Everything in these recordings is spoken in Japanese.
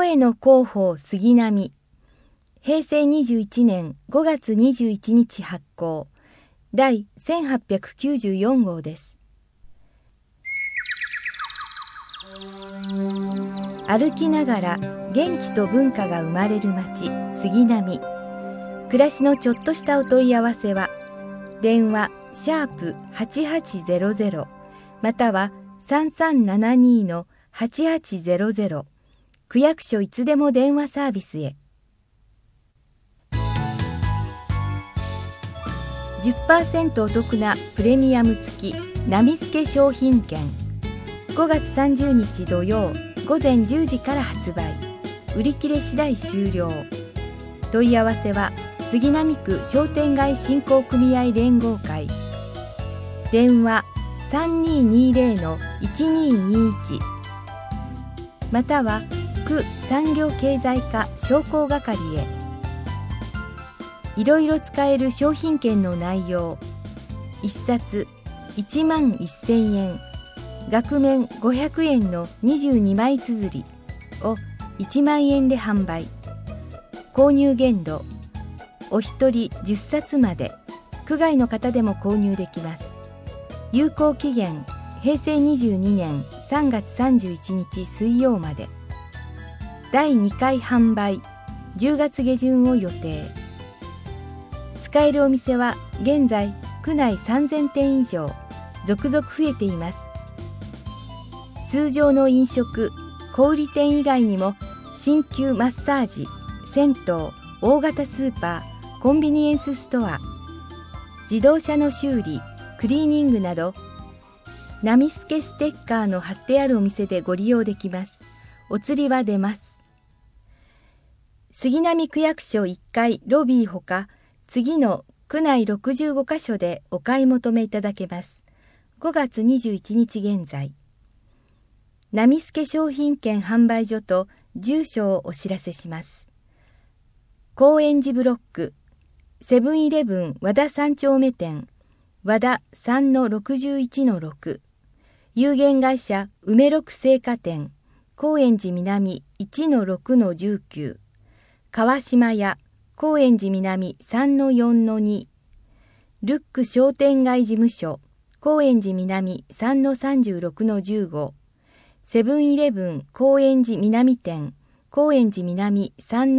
声の広報杉並、平成21年5月21日発行、第1894号です。歩きながら元気と文化が生まれる街、杉並。暮らしのちょっとしたお問い合わせは、電話#8800または3372-8800、区役所いつでも電話サービスへ。10% お得なプレミアム付き波助商品券。5月30日土曜午前10時から発売。売り切れ次第終了。問い合わせは杉並区商店街振興組合連合会。電話3220-1221または区産業経済課商工係へ。いろいろ使える商品券の内容。1冊11000円、額面500円の22枚綴りを1万円で販売。購入限度お一人10冊まで。区外の方でも購入できます。有効期限平成22年3月31日水曜まで。第2回販売10月下旬を予定。使えるお店は現在区内3000店以上、続々増えています。通常の飲食、小売店以外にも鍼灸マッサージ、銭湯、大型スーパー、コンビニエンスストア、自動車の修理、クリーニングなど、波助ステッカーの貼ってあるお店でご利用できます。お釣りは出ます。杉並区役所1階ロビーほか、次の区内65カ所でお買い求めいただけます。5月21日現在。波助商品券販売所と住所をお知らせします。高円寺ブロック、セブンイレブン和田3丁目店、和田 3-61-6、有限会社梅六製菓店、高円寺南 1-6-19、川島屋、高円寺南 3-4-2、ルック商店街事務所、高円寺南 3-36-15、セブンイレブン高円寺南店、高円寺南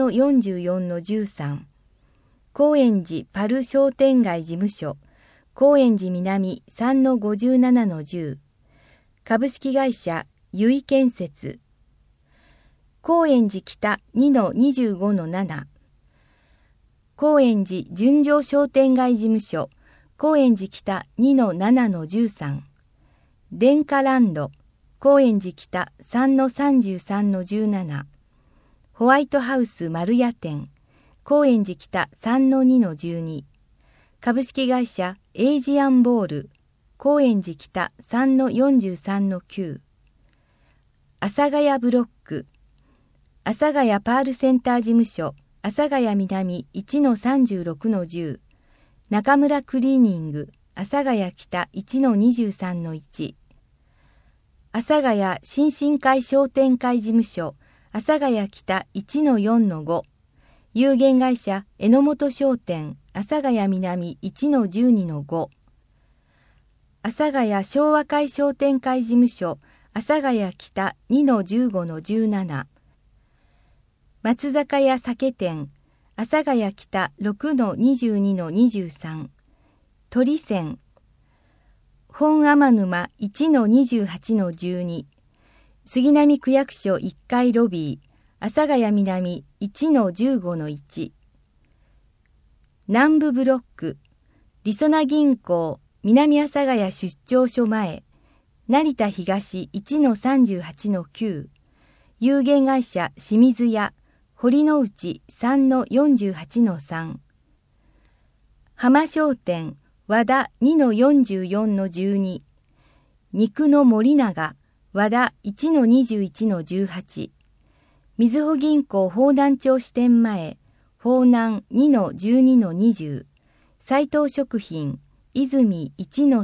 3-44-13、高円寺パル商店街事務所、高円寺南 3-57-10、株式会社由井建設、高円寺北 2-25-7、高円寺純情商店街事務所、高円寺北 2-7-13、電化ランド、高円寺北 3-33-17、ホワイトハウス丸屋店、高円寺北 3-2-12、株式会社エイジアンボール、高円寺北 3-43-9、阿佐ヶ谷ブロック、阿佐ヶ谷パールセンター事務所、阿佐ヶ谷南 1-36-10、中村クリーニング、阿佐ヶ谷北 1-23-1、阿佐ヶ谷新進会商店会事務所、阿佐ヶ谷北 1-4-5、有限会社榎本商店、阿佐ヶ谷南 1-12-5、阿佐ヶ谷昭和会商店会事務所、阿佐ヶ谷北 2-15-17、松坂屋酒店、阿佐ヶ谷北 6-22-23、鳥泉、本天沼 1-28-12、杉並区役所1階ロビー、阿佐ヶ谷南 1-15-1、南部ブロック、りそな銀行南阿佐ヶ谷出張所前、成田東 1-38-9、有限会社清水屋、堀之内 3-48-3、浜商店和田 2-44-12、肉の森永和田 1-21-18、みずほ銀行方南町支店前方南 2-12-20、斉藤食品泉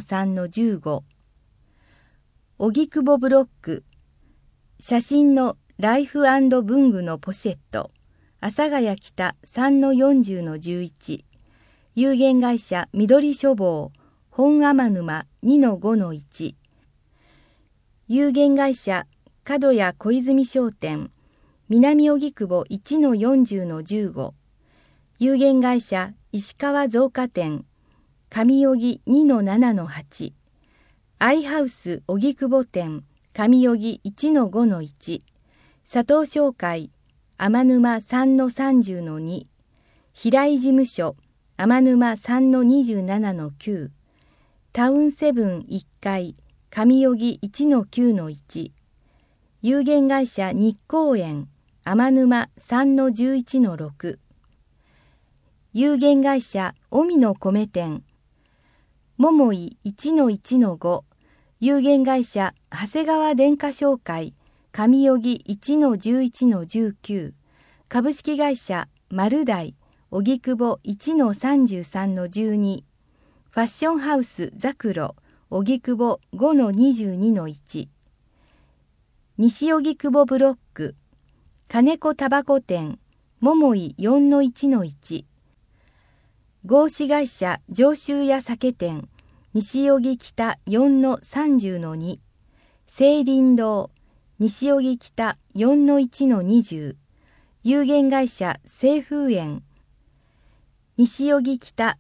1-3-15、荻窪ブロック写真のライフ&文具のポシェット、阿佐ヶ谷北 3-40-11、有限会社緑書房、本天沼 2-5-1、有限会社角谷小泉商店、南荻窪 1-40-15、有限会社石川造花店、上荻 2-7-8、アイハウス荻窪店、上荻 1-5-1、佐藤商会、天沼 3-30-2、平井事務所、天沼 3-27-9、タウンセブン1階、上荻 1-9-1、有限会社日光園、天沼 3-11-6、有限会社荻の米店、桃井 1-1-5、有限会社長谷川電化商会、上荻 1-11-19、株式会社丸大、荻窪 1-33-12、ファッションハウスザクロ、荻窪 5-22-1、西荻窪ブロック、金子タバコ店、桃井 4-1-1、合資会社上州屋酒店、西荻北 4-30-2、清林堂、西荻北 4-1-20、有限会社清風園、西荻北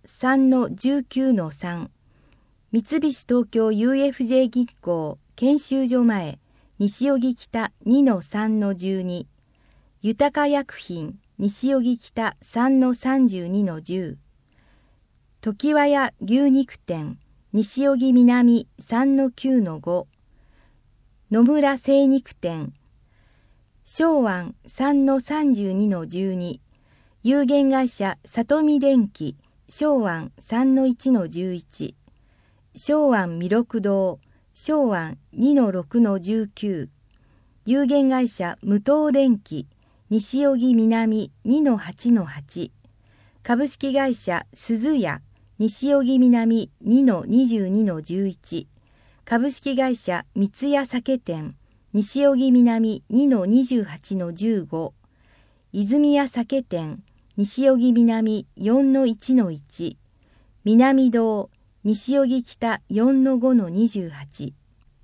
3-19-3、三菱東京 UFJ 銀行研修所前、西荻北 2-3-12、豊薬品西荻北 3-32-10、常盤屋牛肉店西荻南 3-9-5、野村精肉店昭安 3-32-12、有限会社里見電機昭安 3-1-11、昭安弥勒堂昭安 2-6-19、有限会社無東電機西荻南 2-8-8、株式会社鈴屋西荻南 2-22-11、株式会社三ツ矢酒店西荻南 2-28-15、泉屋酒店西荻南 4-1-1、南堂西荻北 4-5-28、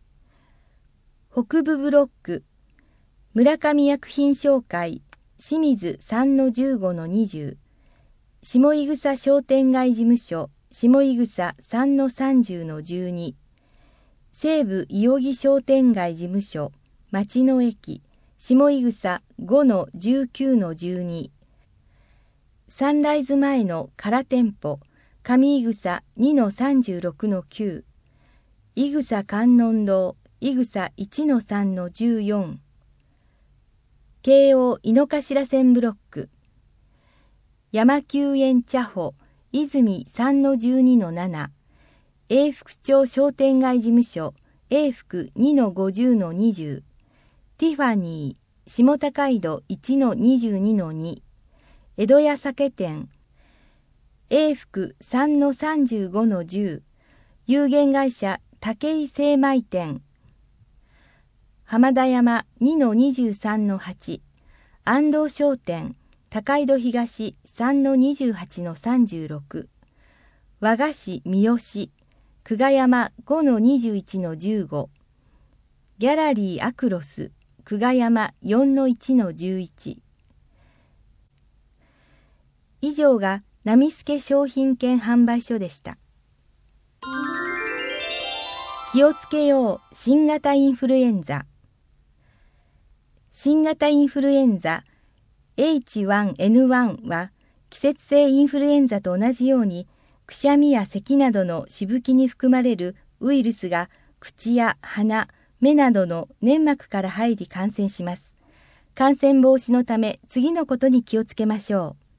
北部ブロック村上薬品商会清水 3-15-20、下井草商店街事務所下井草 3-30-12、西武伊予木商店街事務所町の駅下井草 5-19-12、サンライズ前の空店舗上井草 2-36-9、井草観音堂井草 1-3-14、京王井の頭線ブロック山久園茶舗泉 3-12-7、永福町商店街事務所永福 2-50-20、ティファニー下高井戸 1-22-2、江戸屋酒店永福 3-35-10、有限会社武井精米店浜田山 2-23-8、安藤商店高井戸東 3-28-36、和菓子三好久我山 5-21-15、ギャラリーアクロス久我山 4-1-11。以上が波助商品券販売所でした。気をつけよう新型インフルエンザ。新型インフルエンザ H1N1 は季節性インフルエンザと同じようにくしゃみや咳などのしぶきに含まれるウイルスが口や鼻、目などの粘膜から入り感染します。感染防止のため次のことに気をつけましょう。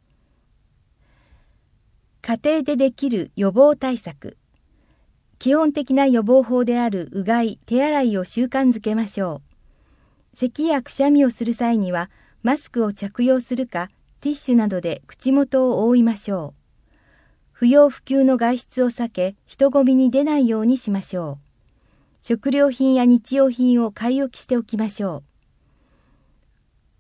家庭でできる予防対策。基本的な予防法であるうがい、手洗いを習慣づけましょう。咳やくしゃみをする際にはマスクを着用するかティッシュなどで口元を覆いましょう。不要不急の外出を避け人混みに出ないようにしましょう。食料品や日用品を買い置きしておきましょう。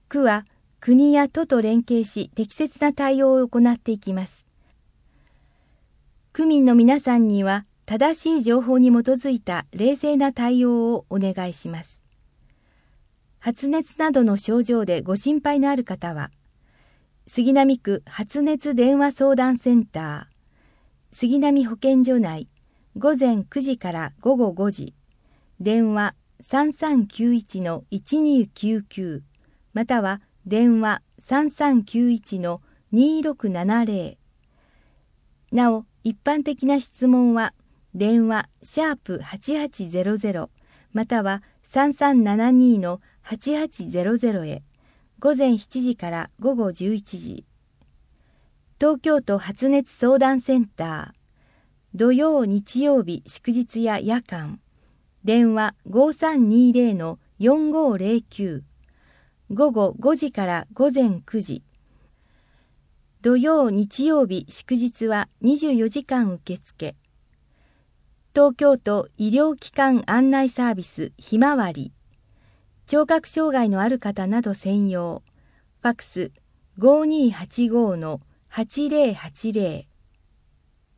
区は国や都と連携し適切な対応を行っていきます。区民の皆さんには正しい情報に基づいた冷静な対応をお願いします。発熱などの症状でご心配のある方は、杉並区発熱電話相談センター、杉並保健所内、午前9時から午後5時、電話3391-1299、または電話3391-2670。なお、一般的な質問は、電話#8800または3372-8800へ、午前7時から午後11時。東京都発熱相談センター、土曜日曜日祝日や夜間、電話5320-4509、午後5時から午前9時。土曜日曜日祝日は24時間受付。東京都医療機関案内サービスひまわり、聴覚障害のある方など専用、ファクス5285-8080